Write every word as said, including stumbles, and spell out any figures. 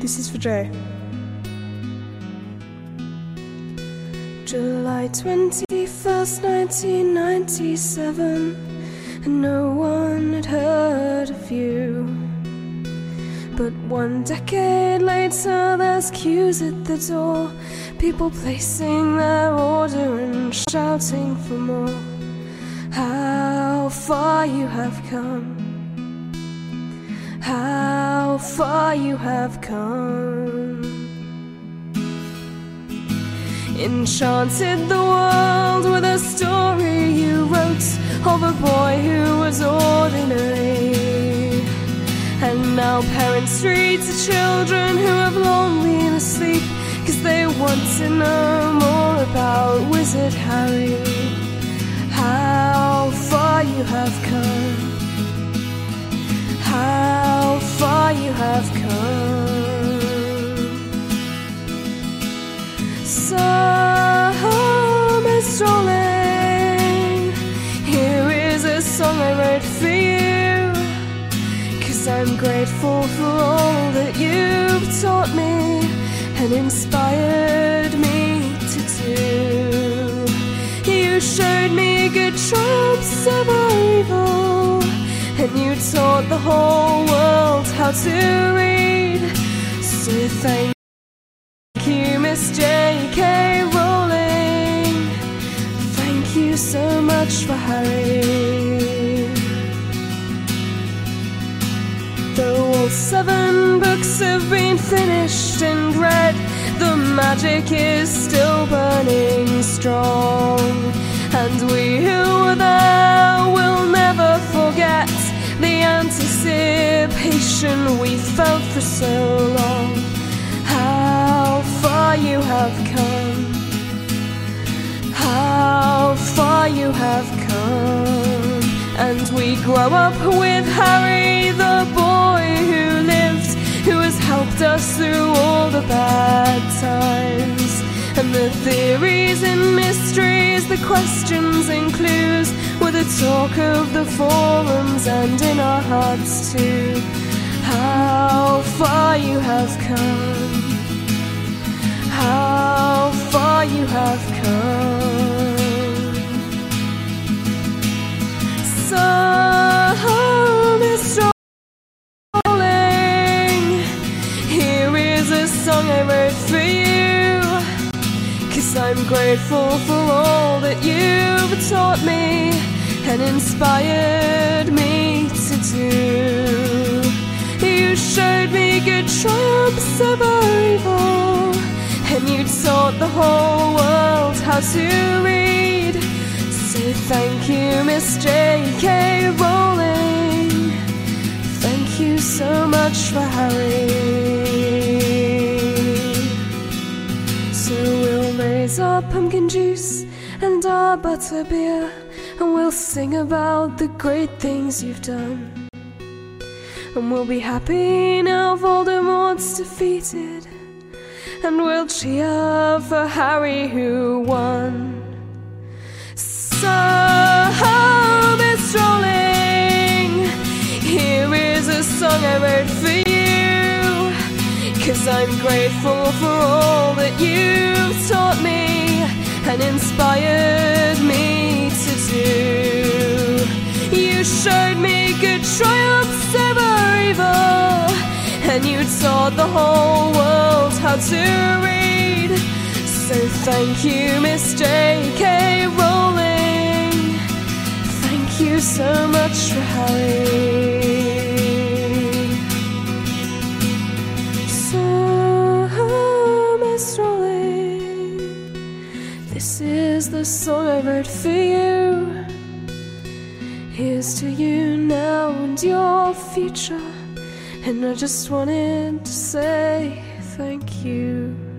This is for Jay. July twenty-first, nineteen ninety-seven, and no one had heard of you. But one decade later, there's queues at the door, people placing their order and shouting for more. How far you have come, how far you have come. Enchanted the world with a story you wrote of a boy who was ordinary. And now parents read to children who have long been asleep, 'cause they want to know more about Wizard Harry. How far you have come, how far you have come. Summer strolling, here is a song I wrote for you, 'cause I'm grateful for all that you've taught me and inspired me to do. You showed me good triumphs over evil, and you taught the whole world how to read. So thank you, Miss J K Rowling. Thank you so much for Harry. Though all seven books have been finished and read, the magic is still burning strong. And we who were there will never forget the anticipation we felt for so long. How far you have come, how far you have come. And we grow up with Harry, the boy who lived, who has helped us through all the bad times. And the theories and mysteries, the questions and clues, were the talk of the forums and in our hearts too. How far you have come, how far you have come. Some is strolling, here is a song I wrote for you, 'cause I'm grateful for all that you've taught me and inspired me to do. You showed me good triumphs over evil, and you taught the whole world how to read. So thank you, Miss J K Rowling. Thank you so much for Harry. So we'll raise our pumpkin juice and our butterbeer, and we'll sing about the great things you've done. And we'll be happy now Voldemort's defeated, and we'll cheer for Harry who won. Some is strolling, here is a song I wrote for you, 'cause I'm grateful for all that you've taught me and inspired me to do. You showed me good triumphs over evil, and you taught the whole world how to read. So thank you, Miss J K Rowling. Thank you so much for Harry. Some is strolling, this is the song I wrote for you. Here's to you now and your future. And I just wanted to say thank you.